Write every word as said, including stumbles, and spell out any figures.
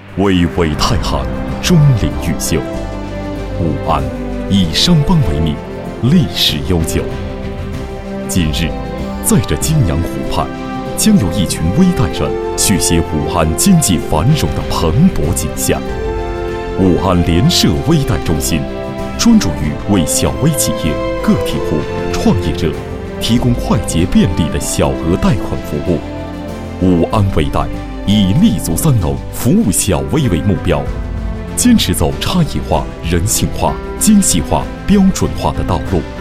巍巍太行，钟灵毓秀。武安以商帮为名，历史悠久。今日，在这金阳湖畔，将有一群微代人续写武安经济繁荣的蓬勃景象。武安联社微贷中心专注于为小微企业、个体户、创业者提供快捷便利的小额贷款服务。武安微贷以立足三农、服务小微为目标，坚持走差异化、人性化、精细化、标准化的道路。